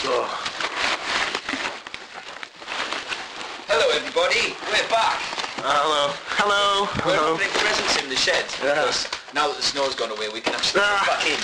Hello everybody, we're back. Hello. We're opening presents in the shed because now that the snow's gone away we can actually get back in.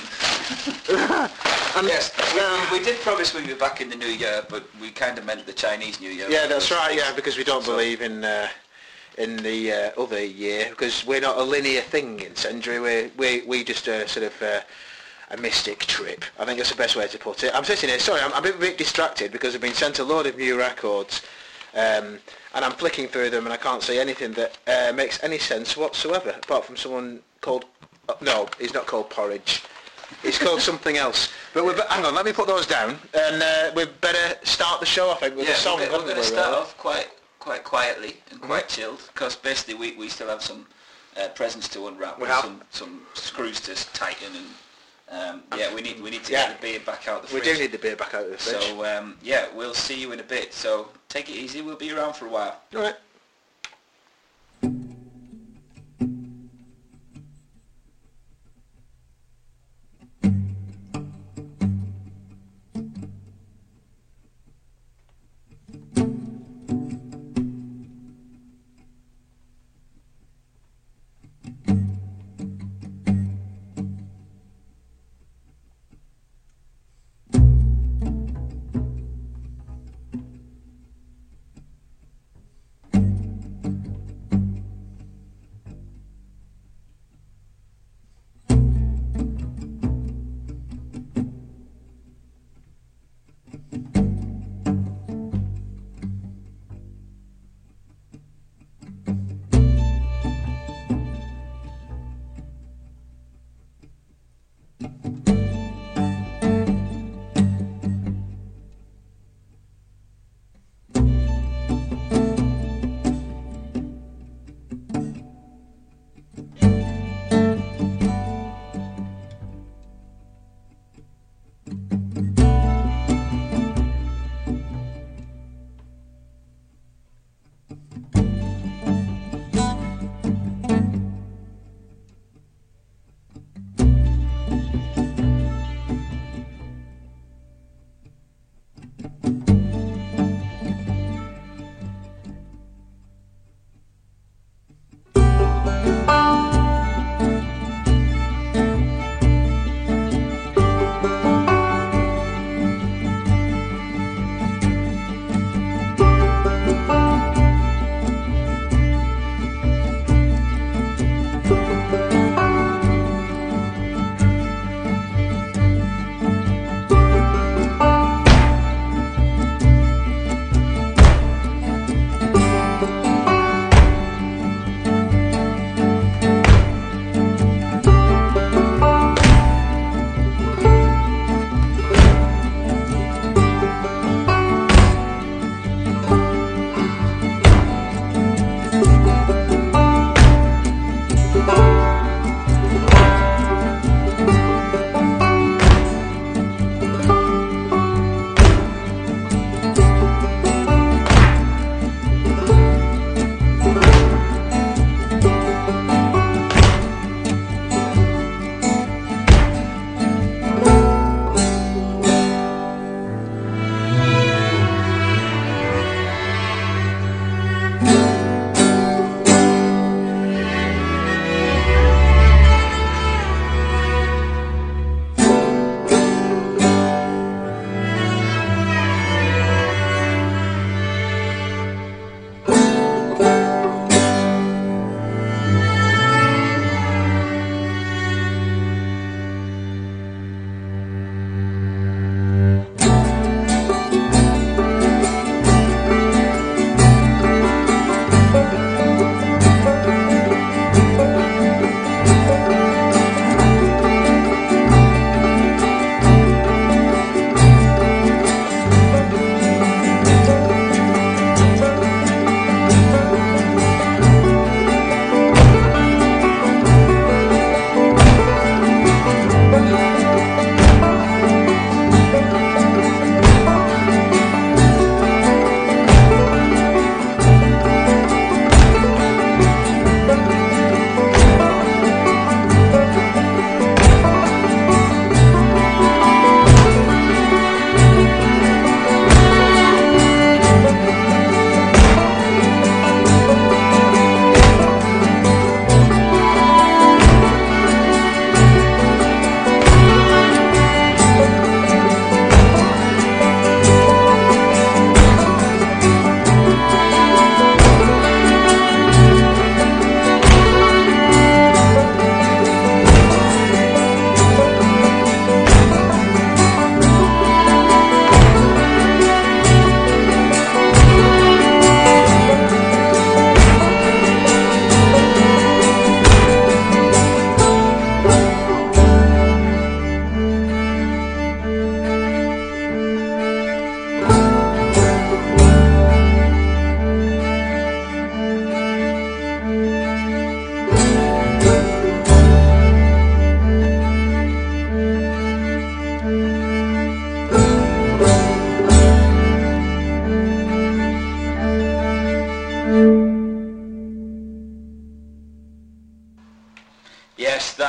Yes, we did promise we'd be back in the new year, but we kind of meant the Chinese New Year. Yeah, that's right, because we don't believe in the other year, because we're not a linear thing in Sendri. We just sort of a mystic trip. I think that's the best way to put it. I'm sitting here, sorry, I'm a bit distracted because I've been sent a load of new records, and I'm flicking through them and I can't see anything that makes any sense whatsoever, apart from someone called... no, he's not called Porridge. He's called something else. But hang on, let me put those down, and we better start the show, I think, with a song. We're going to start off quite quietly and quite chilled, because basically we still have some presents to unwrap, some screws to tighten, and we need to get the beer back out the fridge. We do need the beer back out of the fridge. So we'll see you in a bit. So take it easy. We'll be around for a while. All right.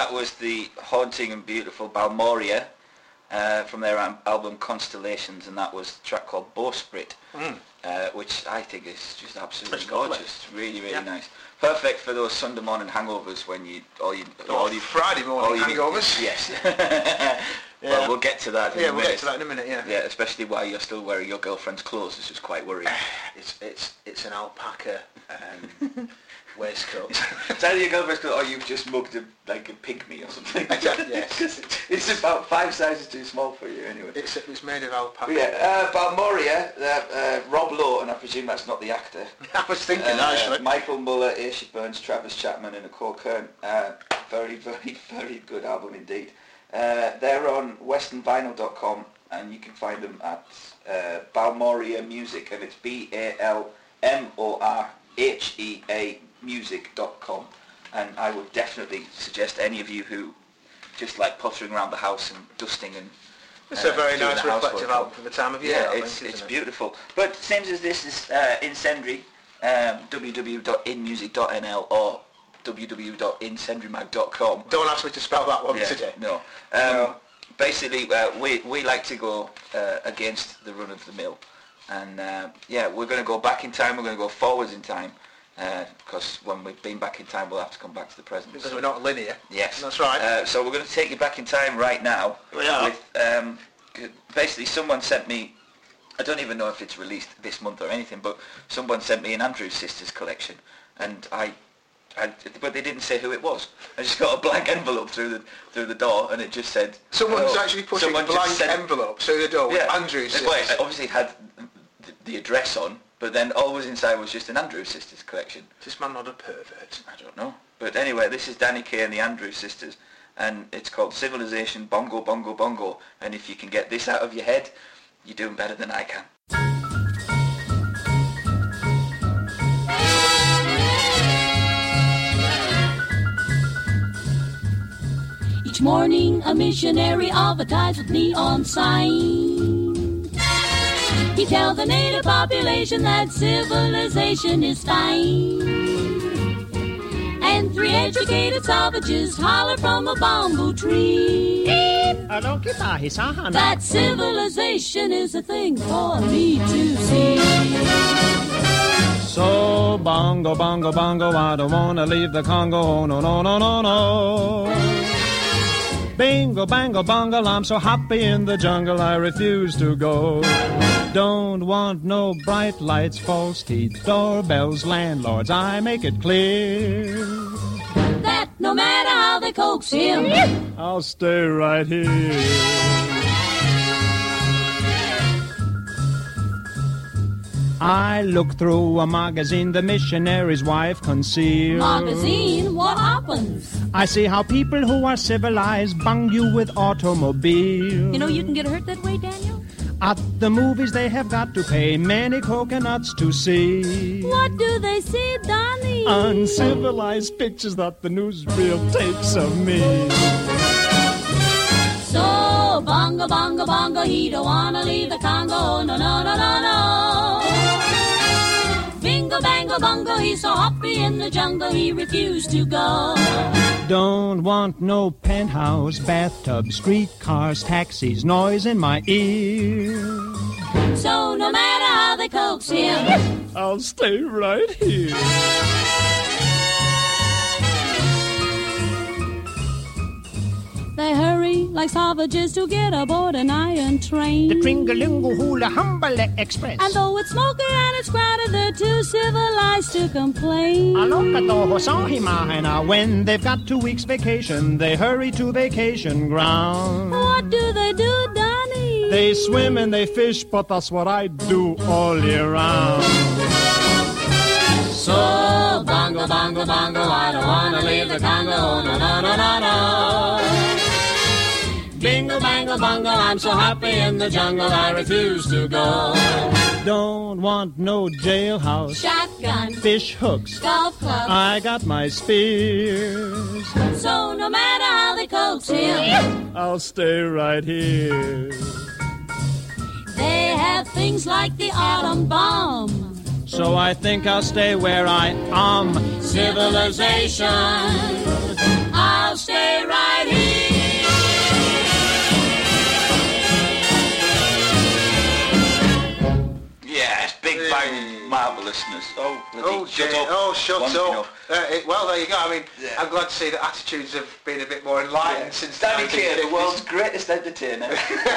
that was the haunting and beautiful Balmoria from their album Constellations, and that was a track called Bowsprit, which I think is just absolutely gorgeous. Really, really nice. Perfect for those Sunday morning hangovers when Friday morning hangovers. Yes. Well, we'll get to that in a minute. We'll get to that in a minute, yeah. Yeah, especially while you're still wearing your girlfriend's clothes. It's just quite worrying. It's an alpaca waistcoat. It's either your girlfriend's clothes or you've just mugged a pygmy or something. Yes. It's about 5 sizes too small for you anyway. It's made of alpaca. Yeah, Balmoria, Rob Lowe, and I presume that's not the actor. I was thinking actually. Michael Muller, Aisha Burns, Travis Chapman and Nicole Kern. Very, very, very good album indeed. They're on westernvinyl.com and you can find them at Balmoria Music, and it's BALMORHEA music.com, and I would definitely suggest any of you who just like pottering around the house and dusting and it's a very nice reflective album for the time of year. Yeah, it's beautiful. But same as this is Incendiary, www.inmusic.nl or www.incendrymag.com. Don't ask me to spell that one today. No. Basically, we like to go against the run of the mill, and we're going to go back in time. We're going to go forwards in time, because when we've been back in time, we'll have to come back to the present. Because we're not linear. Yes, that's right. So we're going to take you back in time right now. We are. With, basically, someone sent me. I don't even know if it's released this month or anything, but someone sent me an Andrews Sisters collection, and but they didn't say who it was. I just got a blank envelope through the door, and it just said... Someone's actually pushing blank envelopes through the door with Andrews Sisters. Well, it obviously had the address on, but then all was inside was just an Andrews Sisters collection. Is this man not a pervert? I don't know. But anyway, this is Danny Kaye and the Andrews Sisters, and it's called Civilization Bongo Bongo Bongo, and if you can get this out of your head, you're doing better than I can. Each morning a missionary advertised with neon sign. He tells the native population that civilization is fine. And 3 educated savages holler from a bamboo tree that civilization is a thing for me to see. So bongo, bongo, bongo, I don't wanna leave the Congo, no, no, no, no, no. Bingo, bango, bongo, I'm so happy in the jungle, I refuse to go. Don't want no bright lights, false teeth, doorbells, landlords, I make it clear that no matter how they coax him, I'll stay right here. I look through a magazine the missionary's wife concealed. Magazine? What happens? I see how people who are civilized bung you with automobiles. You know you can get hurt that way, Daniel? At the movies they have got to pay many coconuts to see. What do they see, Donnie? Uncivilized pictures that the newsreel takes of me. So, bongo, bongo, bongo, he don't wanna leave the Congo, no, no, no, no, no. Bingo, bango, bongo, he's so happy in the jungle, he refused to go. Don't want no penthouse, bathtub, streetcars, taxis, noise in my ear. So no matter how they coax him, I'll stay right here. They hurry like savages to get aboard an iron train. The Tringalingo Hula Humbala Express. And though it's smoky and it's crowded, they're too civilized to complain. When they've got 2 weeks vacation, they hurry to vacation ground. What do they do, Donnie? They swim and they fish, but that's what I do all year round. So, bongo, bongo, bongo, I don't wanna leave the Congo, no, no, no, no, no. Bingo, bango, bongo, I'm so happy in the jungle, I refuse to go. Don't want no jailhouse, shotgun, fish hooks, golf club, I got my spears. So no matter how they coax him, I'll stay right here. They have things like the atom bomb, so I think I'll stay where I am. Civilization, I'll stay right listeners. Shut up. Shut up. Well, there you go. I mean, I'm glad to see that attitudes have been a bit more enlightened since Danny Keir, the world's greatest entertainer.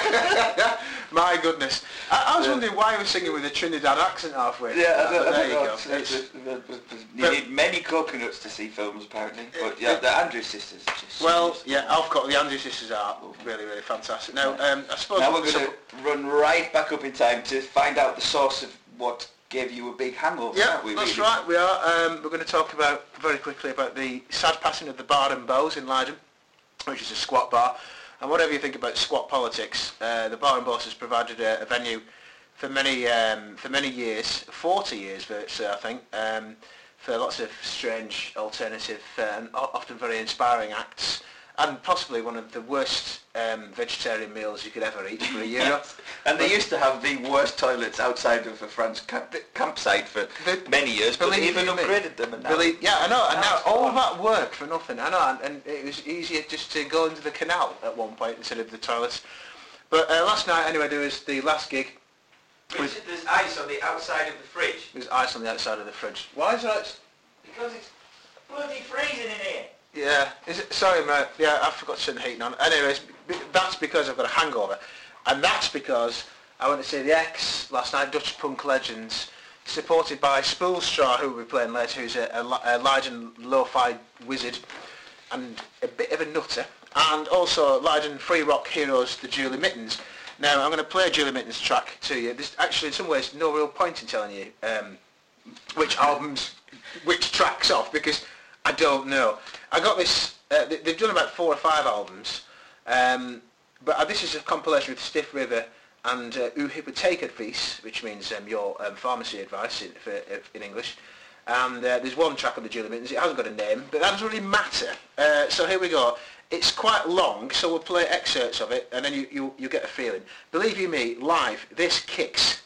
My goodness. I was wondering why he was singing with a Trinidad accent halfway. There you go. You need many coconuts to see films, apparently. But the Andrews Sisters are just... Well, I've got the Andrews Sisters are really, really fantastic. Now, I suppose... Now we're going to run right back up in time to find out the source of what gave you a big hangover. Yeah, that's right, we are. We're going to talk very quickly about the sad passing of the Bar and Bows in Leiden, which is a squat bar. And whatever you think about squat politics, the Bar and Bows has provided a venue for many years, 40 years virtually, I think, for lots of strange, alternative, and often very inspiring acts. And possibly one of the worst vegetarian meals you could ever eat for €1. And they used to have the worst toilets outside of a French campsite for many years, but they even upgraded them. And I know, and now all that work for nothing. I know, and it was easier just to go into the canal at one point instead of the toilets. But last night, anyway, there was the last gig. There's ice on the outside of the fridge. There's ice on the outside of the fridge. Why is that? Because it's bloody freezing in here. Yeah, is it? Sorry, mate. Yeah, I forgot to turn the heating on. Anyways, that's because I've got a hangover, and that's because I went to see the X last night, Dutch punk legends, supported by Spoolstraw, who we'll be playing later, who's a Leiden lo-fi wizard and a bit of a nutter, and also Leiden free rock heroes, the Julie Mittens. Now, I'm going to play a Julie Mittens track to you. There's actually, in some ways, no real point in telling you which albums, which tracks off, because I don't know. I got this, they've done about 4 or 5 albums, but this is a compilation with Stiff River and U Hypotheekadvies, which means your pharmacy advice in English. And there's one track on the Julie Mittens. It hasn't got a name, but that doesn't really matter. So here we go. It's quite long, so we'll play excerpts of it, and then you get a feeling. Believe you me, live, this kicks.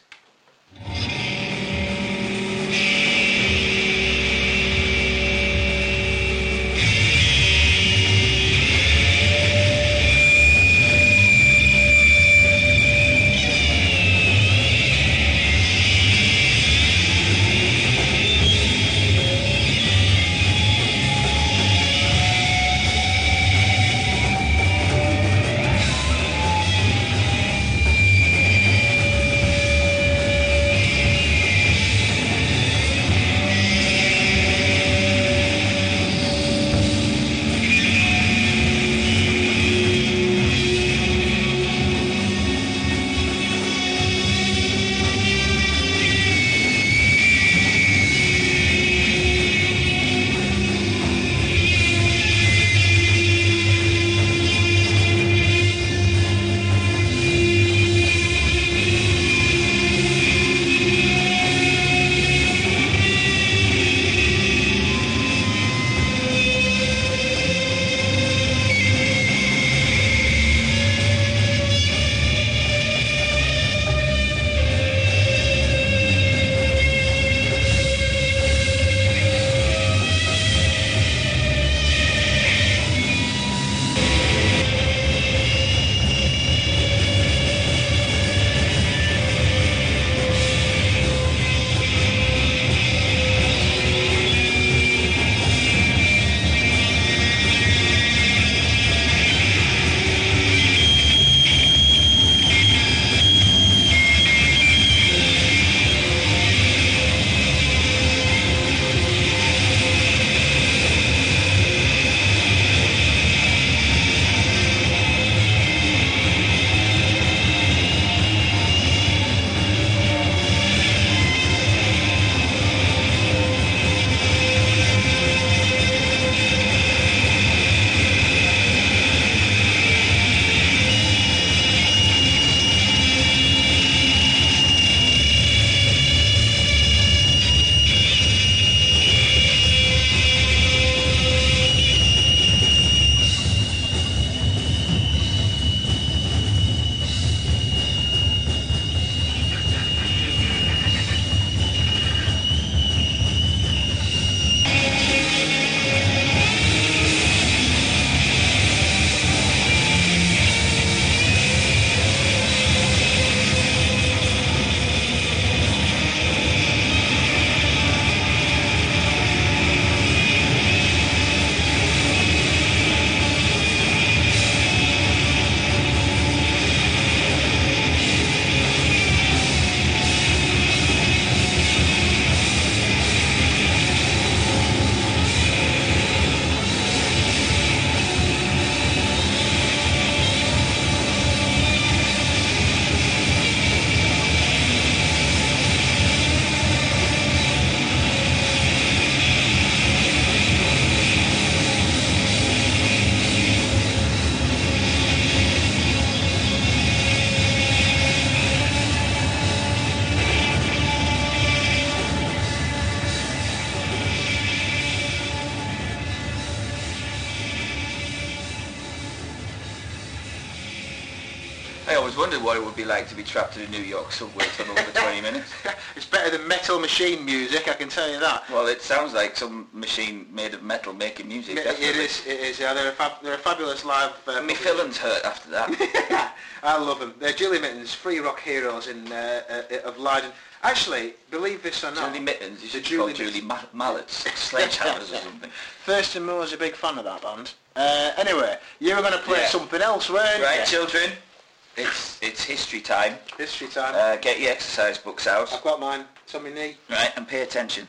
always wondered what it would be like to be trapped in a New York subway for over 20 minutes. It's better than Metal Machine music, I can tell you that. Well, it sounds like some machine made of metal making music, definitely. It is, yeah. They're a fabulous live... my feelings hurt after that. I love them. They're Julie Mittens, free rock heroes of Leiden. Actually, believe this or not... Julie Mittens, you should call Julie Mallets, Sledgehammers or something. Thurston Moore's a big fan of that band. Anyway, you were going to play something else, weren't you? Right, children, it's history time. History time. Get your exercise books out. I've got mine. It's on my knee. Right, and pay attention.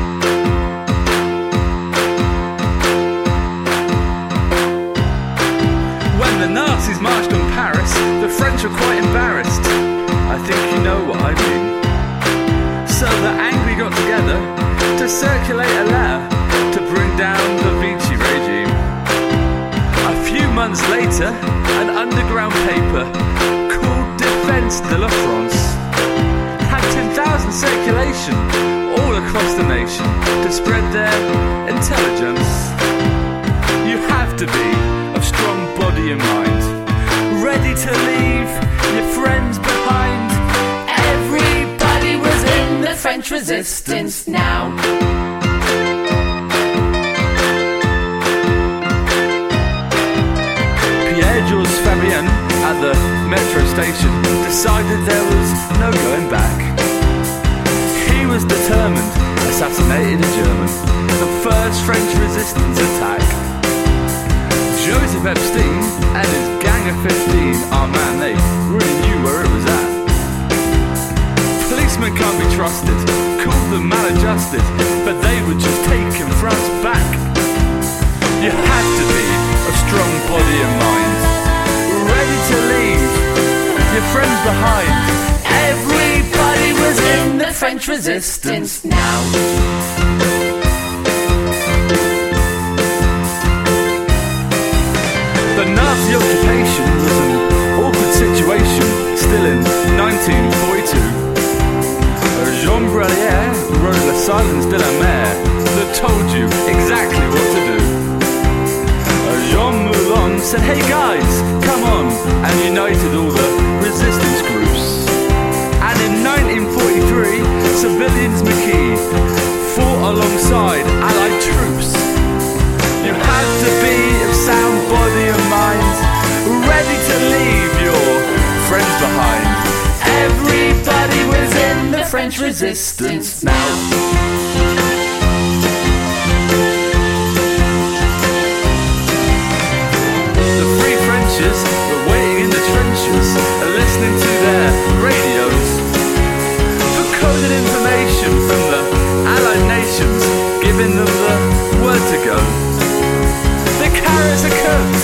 When the Nazis marched on Paris, the French were quite embarrassed. I think you know what I mean. So the angry got together to circulate a letter to bring down the Vichy regime. A few months later, an underground paper called Défense de la France had 10,000 circulation all across the nation to spread their intelligence. You have to be of strong body and mind, ready to leave your friends behind. Everybody was in the French resistance now. Pierre-Jules Fabian at the metro station decided there was no going back. He was determined, assassinated a German, the first French resistance attack. Joseph Epstein and his gang of 15, oh man, they really knew where it was at. Policemen can't be trusted, called them maladjusted, but they would just taken France back. You had to be a strong body and mind, ready to leave your friends behind. Everybody was in the French resistance now. The Nazi occupation was an awkward situation, still in 1942. Jean Bralier wrote La Silence de la Mer that told you exactly what to do. Jean Moulin said, hey guys, come on, and united all the resistance groups. And in 1943, civilians McKee fought alongside Allied troops. You had to be of sound body and mind, ready to leave your friends behind. Everybody was in the French resistance now. The Free Frenchers were waiting in the trenches, listening to their radios for coded information from the Allied nations, giving them the word to go. The carrots are cooked.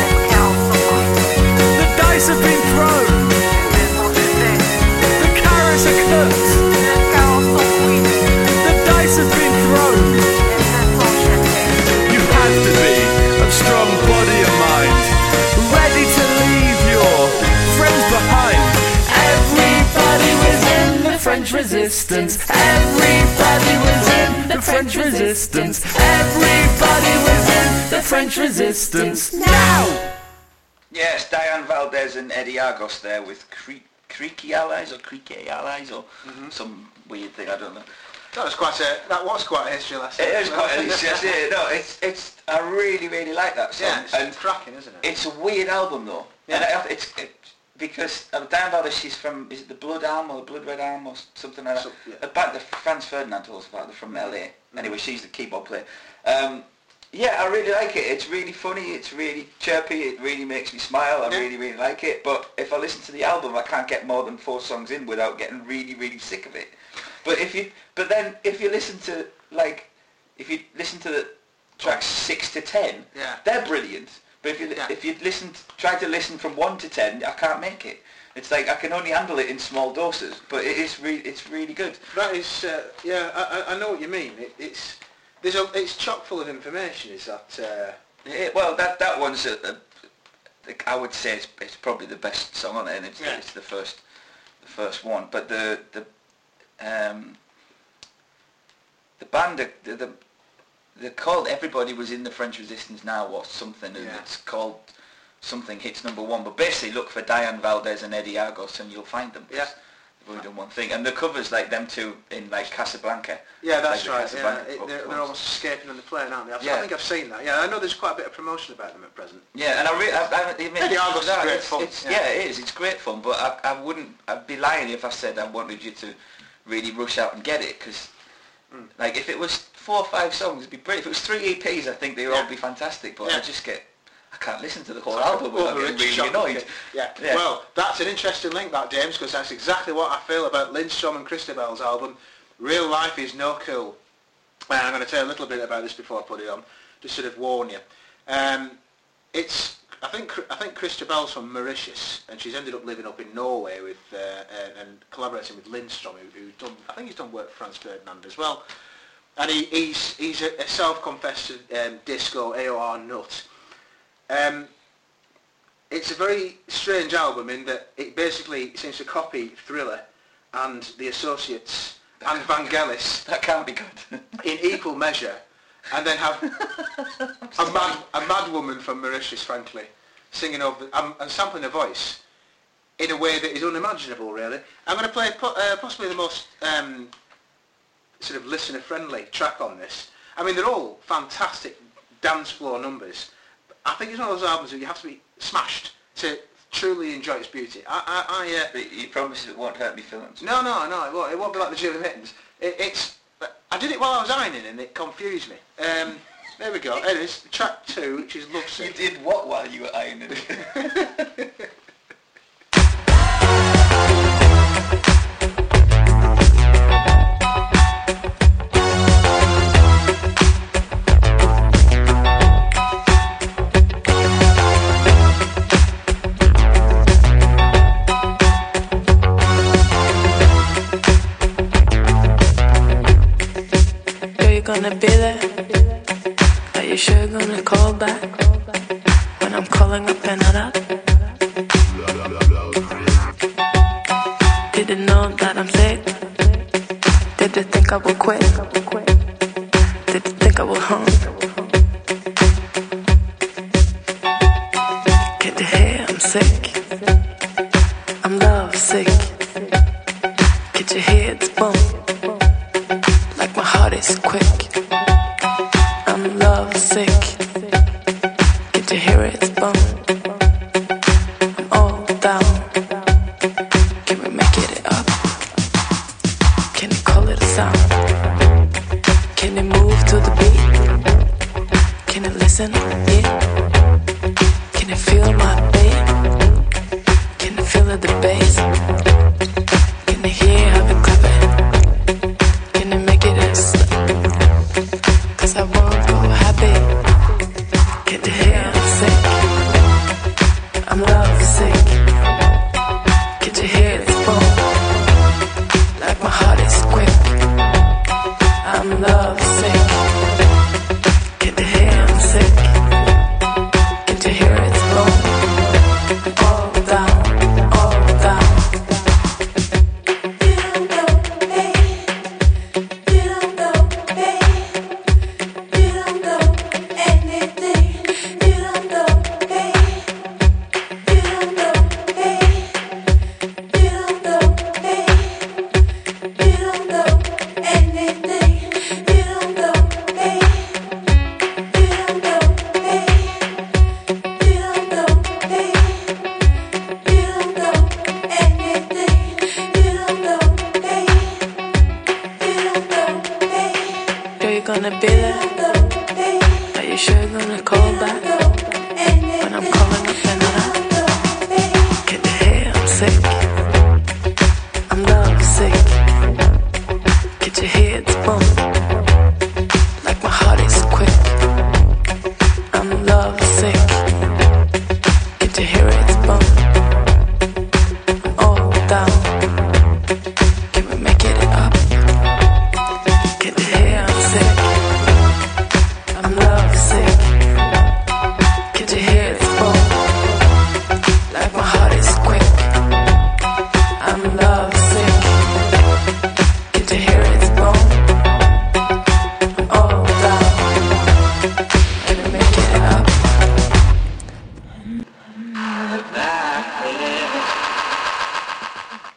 The dice have been thrown. The carrots are cooked. The dice have been thrown. You have to be of strong body and mind, ready to leave your friends behind. Everybody was in the French resistance. Everybody was in the French resistance. Everybody was in the French resistance now. Yes, Diane Valdez and Eddie Argos there with Creaky Allies or some weird thing, I don't know. That was quite a history lesson. It is quite a history lesson. No, it's I really like that song. Yeah, it's cracking, isn't it? It's a weird album though. Yeah. And because Diane Valdez, she's from, is it the Blood Arm or the Blood Red Arm or something like that? The Franz Ferdinand told us about, they're from LA. Mm-hmm. Anyway, she's the keyboard player. Yeah, I really like it. It's really funny, it's really chirpy, it really makes me smile. I really like it. But if I listen to the album, I can't get more than 4 songs in without getting really sick of it. But if you listen to the tracks 6 to 10, they're brilliant. But if you try to listen from 1 to 10, I can't make it. It's like I can only handle it in small doses, but it's really good. That is, I know what you mean. It's chock full of information. Is that? Well, that one's I would say it's probably the best song on it, and it's the first one. But the band they're called Everybody Was in the French Resistance Now or something, and it's called something hits number 1. But basically, look for Diane Valdez and Eddie Argos, and you'll find them. Yeah. They've only done one thing, and the covers like them two in like Casablanca. Yeah, that's like right. They're almost escaping on the plane, aren't they? I think I've seen that. Yeah, I know there's quite a bit of promotion about them at present. Yeah, and I Eddie Argos is great fun. It is. It's great fun, but I'd be lying if I said I wanted you to really rush out and get it, because like if it was 4 or 5 songs, it'd be great. If it was 3 EPs, I think they would all be fantastic. But I can't listen to the whole album without getting really annoyed. Yeah. Well, that's an interesting link, that, James, because that's exactly what I feel about Lindstrom and Christabel's album, Real Life Is No Cool. And I'm going to tell you a little bit about this before I put it on, to sort of warn you. I think Christabel's from Mauritius, and she's ended up living up in Norway with and collaborating with Lindstrom, I think he's done work for Franz Ferdinand as well. And he's a self-confessed disco AOR nut. It's a very strange album in that it basically seems to copy Thriller and The Associates and Vangelis. That can't be good. In equal measure, and then have a mad woman from Mauritius, frankly, singing over and sampling a voice in a way that is unimaginable, really. I'm going to play possibly the most sort of listener-friendly track on this. I mean, they're all fantastic dance floor numbers. I think it's one of those albums where you have to be smashed to truly enjoy its beauty. But you promise it won't hurt me feelings? No, it won't be like the Julie Mittens. I did it while I was ironing and it confused me. There we go. It is track 2, which is Love Sick. You did what while you were ironing? Gonna be there? Are you sure gonna call back when I'm calling up and not up? Did they know that I'm sick? Did they think I will quit? Did they think I will home? Can't you hear I'm sick? I'm love sick. Can't you hear it's boom? Like my heart is quick. I'm love sick. Can't you hear it? It's bum. I'm all down. Can we make it up? Can you call it a sound? Can you move to the beat? Can you listen? Yeah. Can you feel my beat? Can you feel the bass? Can you hear how we clapping? Can you make it a slip? Cause I won't go happy. Can't you hear I'm sick? I'm love sick. Can't you hear it's boom? Like my heart is quick. I'm love sick. Can't you hear I'm sick? Can't you hear it's boom? All down, all down. Gonna be there? Are you sure gonna call back when I'm calling up and not up? Can't you hear I'm sick? I'm love sick. Can't you hear it's boom? Like my heart is quick. I'm love sick. Can't you hear it's boom? I'm all down. Can we make it up? Can't you hear I'm sick?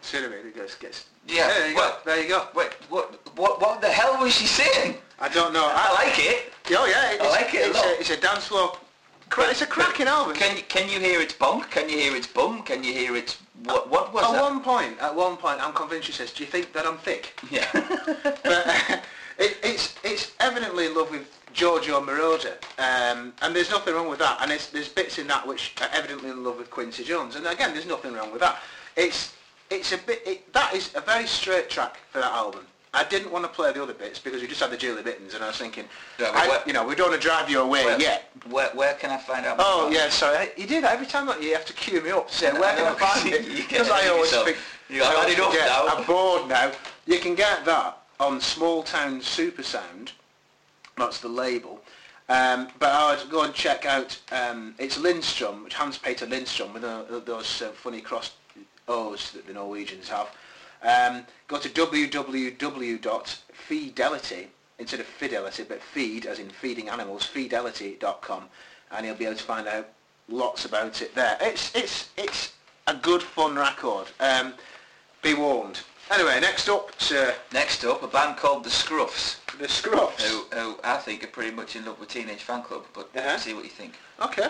Cinnamon, it gets... Yeah, there you go. Wait, what the hell was she saying? I don't know. I like it. Oh yeah, I like it a lot. It's a dance floor. It's a cracking album. Can you hear its bonk? Can you hear its bum? Can you hear its... What was that? At one point, I'm convinced she says, "Do you think that I'm thick?" Yeah. But it's evidently in love with Giorgio Moroder, and there's nothing wrong with that. And there's bits in that which are evidently in love with Quincy Jones, and again, there's nothing wrong with that. That is a very straight track for that album. I didn't want to play the other bits because we just had the Julie Bittons, and I was thinking, we don't want to drive you away yet. Where can I find out? Oh yeah, sorry. You do that every time. You have to cue me up to say where can I find it? Because I always think I'm bored now. You can get that on Small Town Super Sound. That's the label. But I would go and check out. It's Lindstrom, which Hans-Peter Lindstrom, with those funny crossed O's that the Norwegians have. Go to www.fidelity, instead of fidelity, but feed, as in feeding animals, fidelity.com, and you'll be able to find out lots about it there. It's a good fun record. Be warned. Anyway, next up, a band called The Scruffs. The Scruffs. Who I think are pretty much in love with Teenage Fan Club, but see what you think. Okay.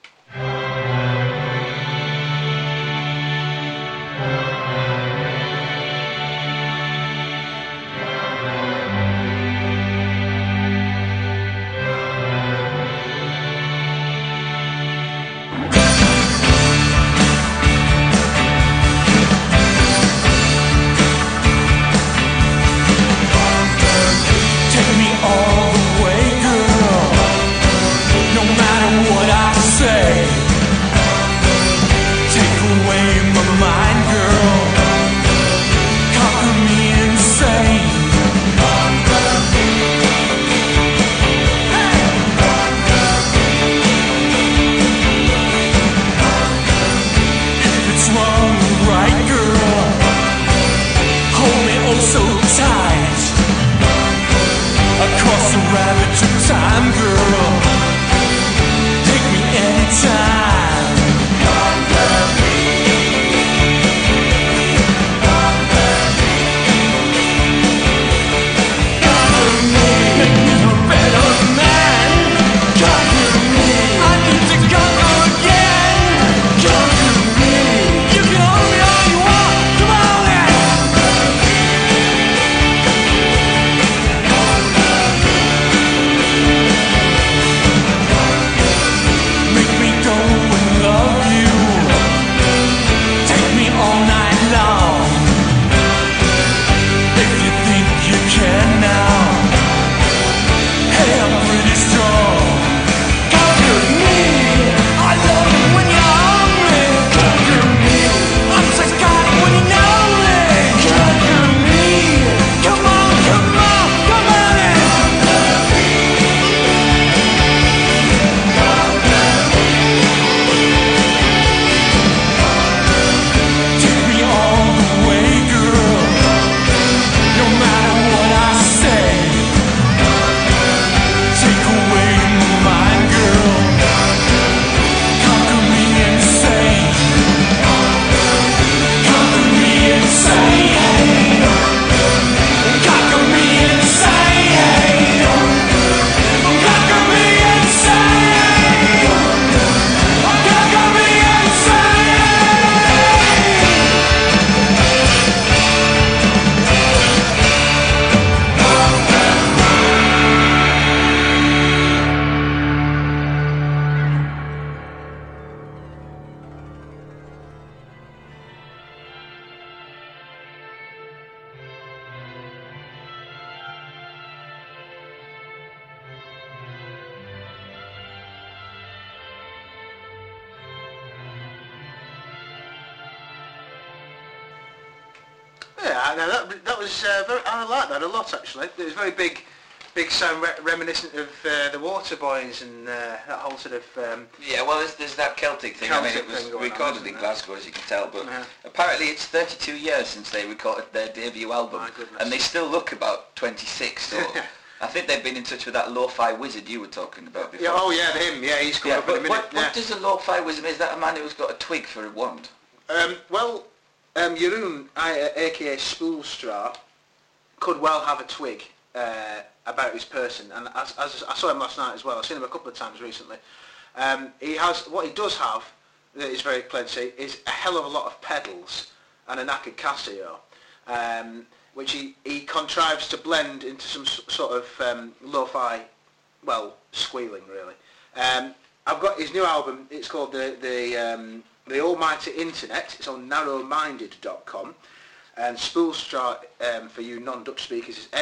That was I like that a lot actually. It was very big sound reminiscent of the Waterboys and that whole sort of... yeah, well there's that Celtic thing. It was recorded in Glasgow, as you can tell, but apparently it's 32 years since they recorded their debut album, and they still look about 26, so... I think they've been in touch with that Lo-Fi Wizard you were talking about before. Yeah, him, he's coming up in a minute. What does a Lo-Fi Wizard mean? Is that a man who's got a twig for a wand? Well, Jeroen, aka Spoelstra, could well have a twig about his person, and as I saw him last night as well. I've seen him a couple of times recently. What he does have that is very plenty is a hell of a lot of pedals and a knackered Casio, which he contrives to blend into some sort of lo-fi, well, squealing really. I've got his new album. It's called the Almighty Internet. It's on narrowminded.com. And Spoelstra, for you non-Dutch speakers, is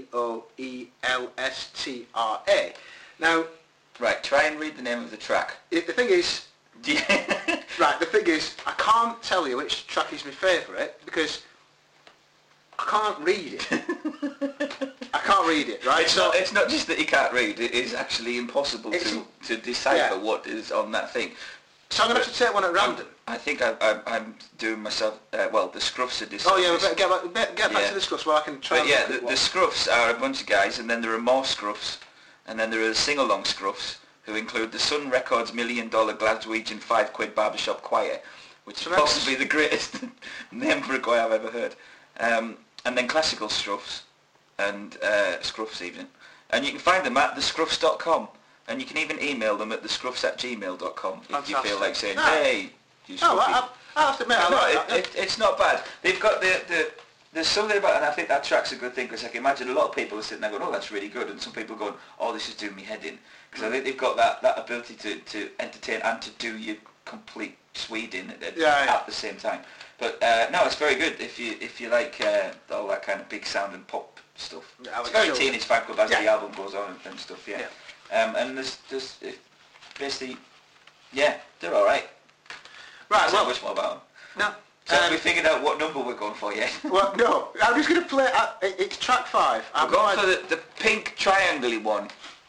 Spoelstra. Now, right, try and read the name of the track. The thing is, right, the thing is, I can't tell you which track is my favourite because I can't read it. I can't read it, right? It's not just that you can't read, it is actually impossible to decipher what is on that thing. So I'm going to have to take one at random. I think I'm doing myself, the Scruffs are deciding. Oh yeah, we better get back to the Scruffs where I can try. But yeah, the Scruffs are a bunch of guys, and then there are more Scruffs, and then there are the sing-along Scruffs, who include the Sun Records $1 Million Glaswegian £5 barbershop choir, which is possibly the greatest name for a choir I've ever heard. And then classical Scruffs, and Scruffs even. And you can find them at thescruffs.com. And you can even email them at thescruffs@gmail.com if you feel like saying, hey, you Scruffy. I have to admit, it's not bad. They've got there's something about it, and I think that track's a good thing, because I can imagine a lot of people are sitting there going, oh, that's really good, and some people going, oh, this is doing me head in. Because I think they've got that ability to entertain and to do your complete Sweden at the same time. But no, it's very good if you like all that kind of big sound and pop stuff. It's very Teenage Fan Club as the album goes on and stuff, yeah. And there's basically, they're all right. Right, not much more about them. No. So have we figured out what number we're going for yet? Well, no. I'm just going to play. It's track 5. We're going for the pink triangle-y one.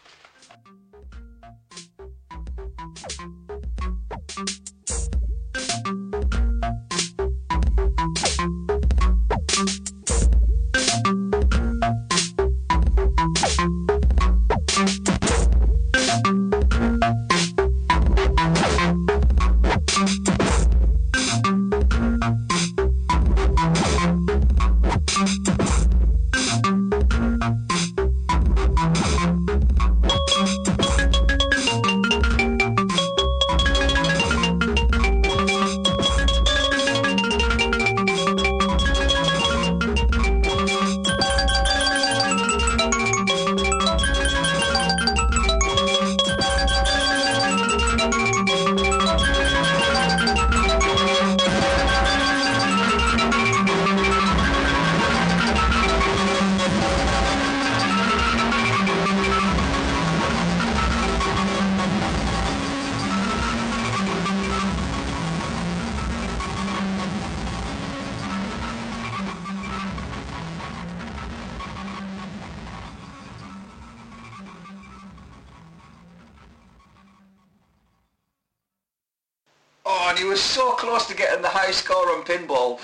And he was so close to getting the high score on pinball.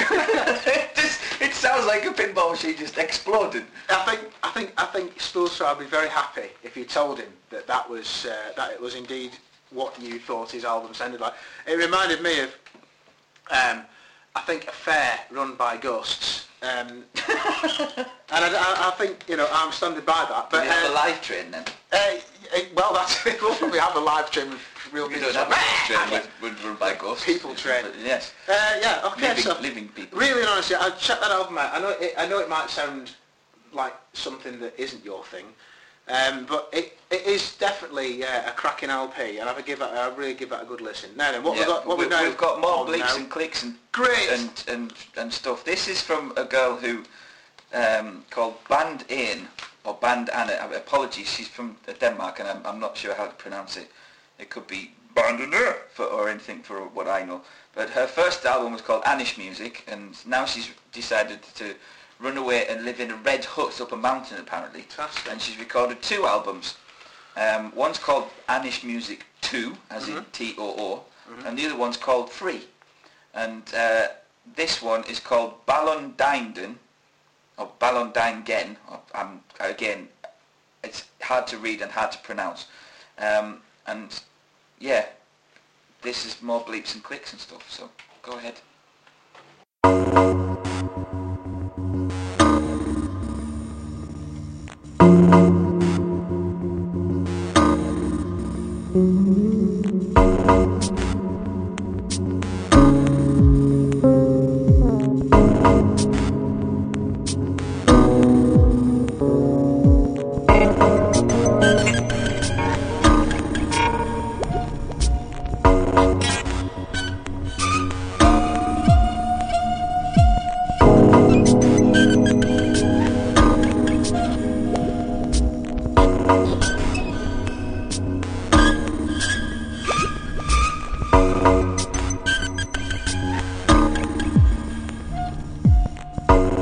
It sounds like a pinball machine just exploded. I think Spoelstra would be very happy if you told him that it was indeed what you thought his album sounded like. It reminded me of I think a fair run by ghosts. And I think I'm standing by that. But do you have a live train then? Well, that's it. We'll probably have a live train with real people. We don't have a live train with run by ghosts. People train. Yes. Okay. Living people. Really and honestly, I'll check that album out. I know it might sound like something that isn't your thing, but it is definitely a cracking LP, and I'll really give that a good listen. Now then, we've got more bleeps and clicks and great and stuff. This is from a girl who called Band Ain. Or Band Anna, apologies, she's from Denmark and I'm not sure how to pronounce it. It could be Band Anna or anything for what I know. But her first album was called Anish Music, and now she's decided to run away and live in a red hut up a mountain apparently. Fantastic. And she's recorded 2 albums. One's called Anish Music 2, as in T-O-O, and the other one's called Free. And this one is called Ballon Dinden, or Ballon Dingen. Again, it's hard to read and hard to pronounce. And yeah, this is more bleeps and clicks and stuff, so go ahead.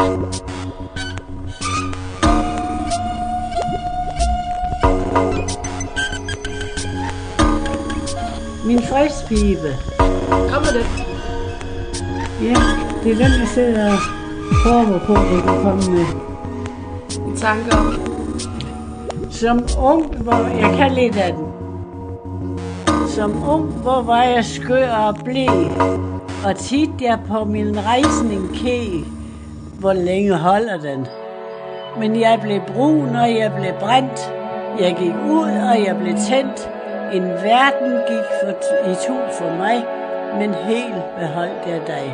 Min fredspibe. Kommer det? Ja, det er den, jeg sidder og prøver på, at jeg kan komme med. I tanker om? Som ung, hvor jeg kan lidt af den. Som ung, hvor var jeg skør og bleg. Og tit jeg på min rejsning kæg. Hvor længe holder den? Men jeg blev brun, og jeg blev brændt. Jeg gik ud, og jeg blev tændt. En verden gik i to for mig, men helt beholdt jeg dig.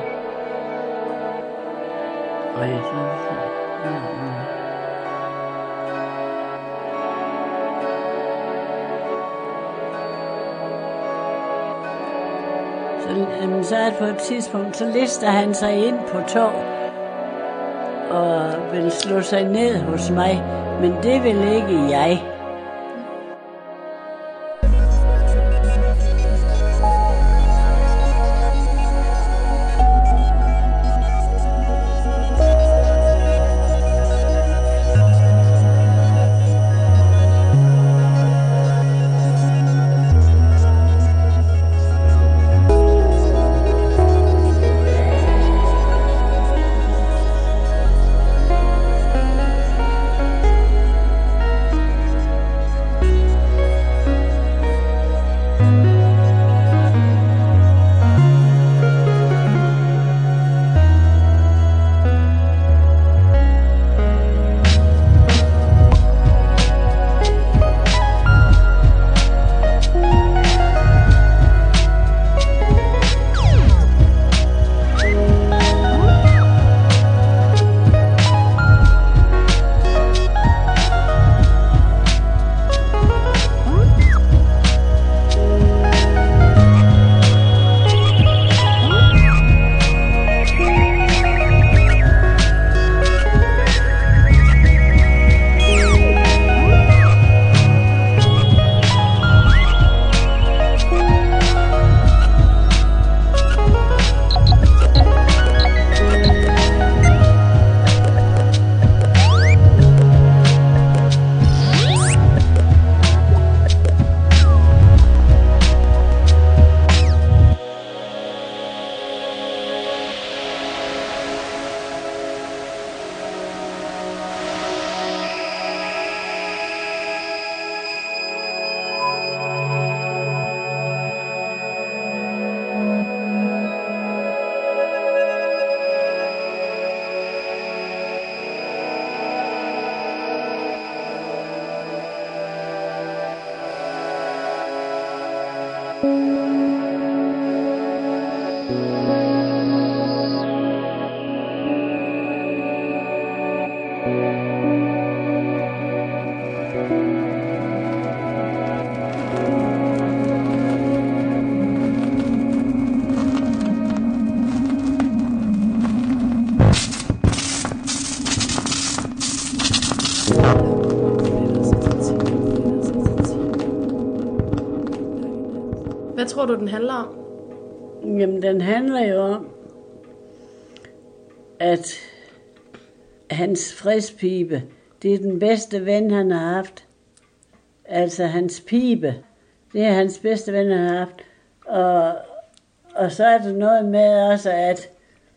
Og jeg så på et tidspunkt, så lister han sig ind på tog og vil slå sig ned hos mig, men det vil ikke jeg. Hvad tror du, den handler om? Jamen, den handler jo om, at hans fredspibe, det er den bedste ven, han har haft. Altså, hans pibe, det er hans bedste ven, han har haft. Og så er der noget med også, at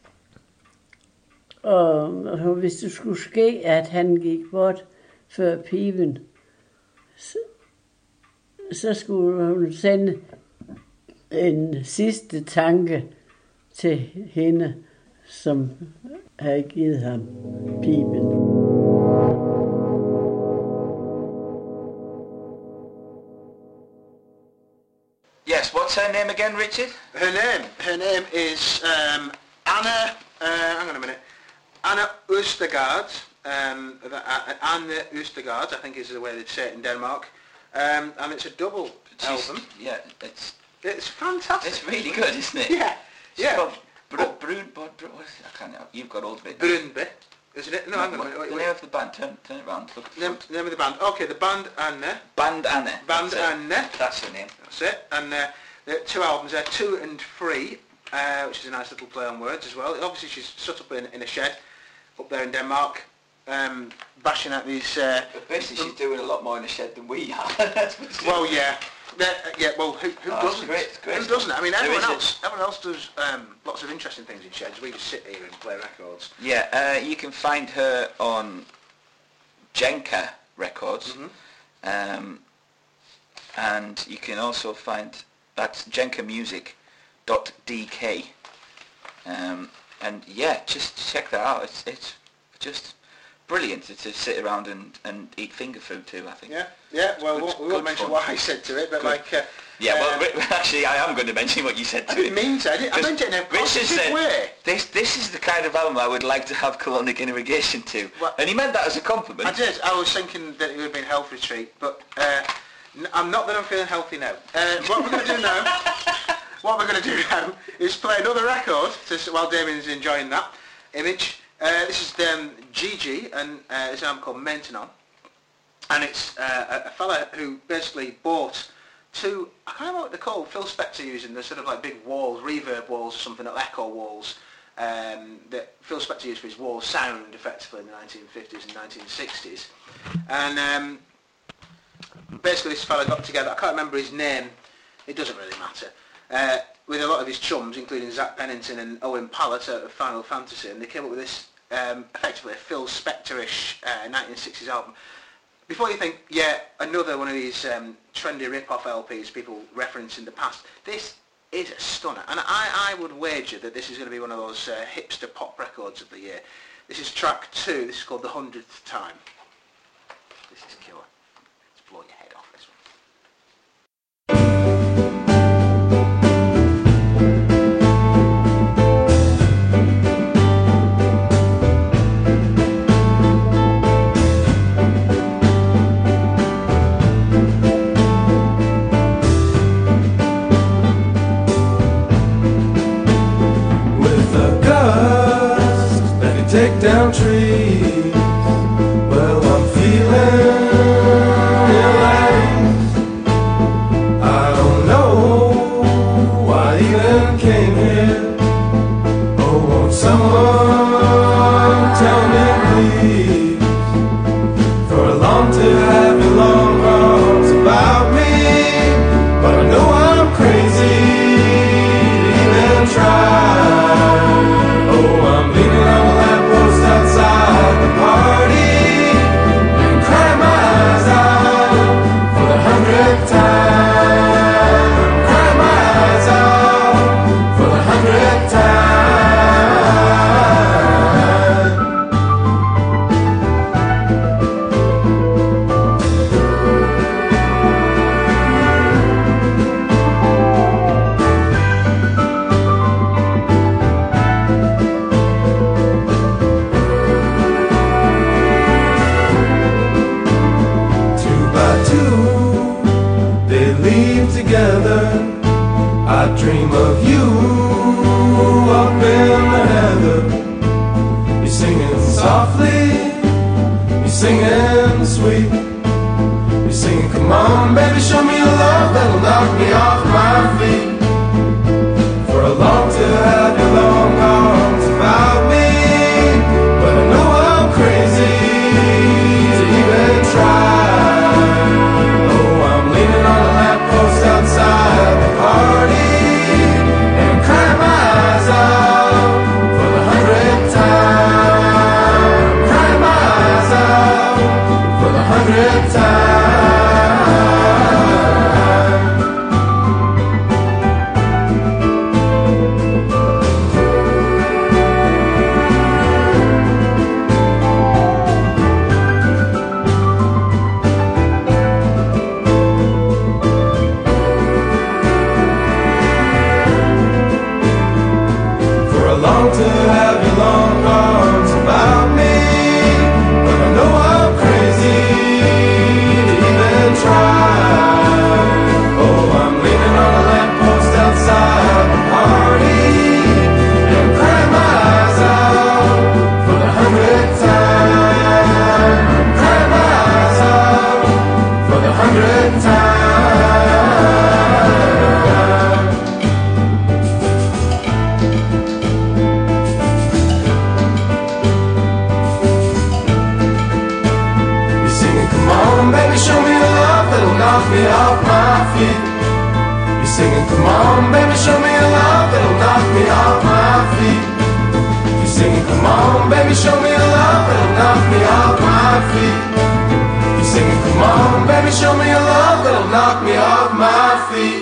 og hvis det skulle ske, at han gik bort før piben, så skulle hun sende en sidste tanke til hende, som havde givet ham piben. Yes, what's her name again, Richard? Her name is Anna. Hang on a minute. Anna Østergaard. Anna Østergaard, I think is the way they'd say it in Denmark. And it's a double album. Yeah, it's fantastic. It's really good, isn't it? Yeah, yeah. You've got all of it. Brunbe, isn't it? No, hang on a minute. The name of the band. Turn it around. Name of the band. Okay, the band Anna. Band Anna. Band Anna. That's her name. That's it. And the two albums there, 2 and 3, which is a nice little play on words as well. Obviously, she's set up in a shed up there in Denmark, bashing out these... but basically she's doing a lot more in the shed than we are. Well, yeah. Well, who doesn't? It's great. Who doesn't? I mean, everyone else does lots of interesting things in sheds. We just sit here and play records. Yeah, you can find her on Jenka Records, and you can also find that's jenkamusic.dk, and yeah, just check that out. It's just brilliant to sit around and eat finger food too, I think. Yeah. Well, we won't mention what I said to it, but actually, I am going to mention what you said to it. I didn't mean to. I meant it in a positive way. This is the kind of album I would like to have colonic irrigation to, and he meant that as a compliment. I did. I was thinking that it would have been health retreat, but I'm not that I'm feeling healthy now. What we're going to do now? What we're going to do now is play another record while Damien's enjoying that image. This is Gigi, and it's an album called Maintenant, and it's a fella who basically bought two, I can't remember what they're called, Phil Spector using the sort of like big walls, reverb walls or something, like echo walls, that Phil Spector used for his wall sound effectively in the 1950s and 1960s. And basically this fella got together, I can't remember his name, it doesn't really matter, with a lot of his chums, including Zach Pennington and Owen Pallett out of Final Fantasy, and they came up with this effectively a Phil Spector-ish 1960s album. Before you think, another one of these trendy rip-off LPs people reference in the past, this is a stunner, and I would wager that this is going to be one of those hipster pop records of the year. This is track 2, this is called The 100th Time. This is killer. Let's blow your head off this one. Take down trees. Well, I'm feeling alive. I don't know why I even came here. Oh, won't someone tell me please? For I long to have your long arms about me, but I know I'm crazy to even try. Oh, I'm leaning on the outside the party and cry my eyes out for the 100th time. Cry my eyes out for the 100th time. I dream of you up in the heather. You're singing softly, you're singing sweet. You're singing, come on baby, show me a love that'll knock me off my feet. For I long to have your long arms about me, but I know I'm crazy to even try. Oh, I'm leaning on a lamppost outside the party and cry my eyes out for the 100th time. Cry my eyes out for the 100th time. me off my feet. You're singing, come on, baby, show me a love that'll knock me off my feet. You're singing, come on, baby, show me a love that'll knock me off my feet. You're singing, come on, baby, show me a love that'll knock me off my feet.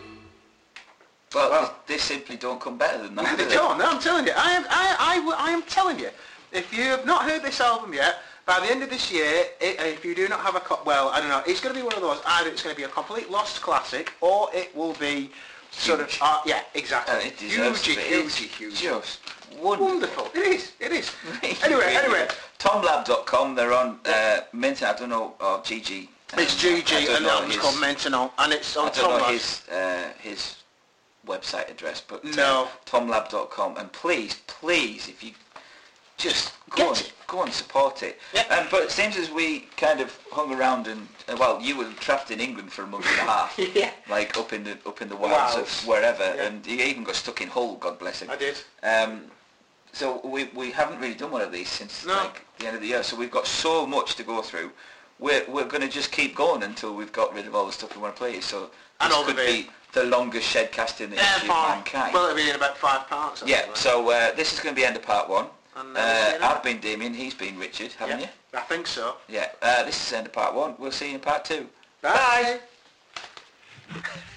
Well, they simply don't come better than that. They don't. No, I'm telling you. I am telling you. If you have not heard this album yet, by the end of this year, if you do not have well, I don't know, it's going to be one of those, either it's going to be a complete lost classic, or it will be sort of, yeah, exactly. It deserves huge. Just wonderful. It is. Anyway. Tomlab.com, they're on Mint, I don't know, or GG. It's GG, and that one's called Maintenon, and it's on Tomlab. I don't know his website address, but no. Tomlab.com, and please, if you just go and support it. Yeah. But it seems as we kind of hung around and you were trapped in England for a month and a half, yeah, like up in the wilds of wherever, and you even got stuck in Hull. God bless him. I did. So we haven't really done one of these since like the end of the year. So we've got so much to go through. We're going to just keep going until we've got rid of all the stuff we want to play. So this could be the longest Shedcast in the history of mankind. Well, it'll be in about 5 parts. Yeah. So this is going to be end of part 1. And I've been Damien, he's been Richard, haven't you? I think so. Yeah. This is the end of part 1. We'll see you in part 2. Bye.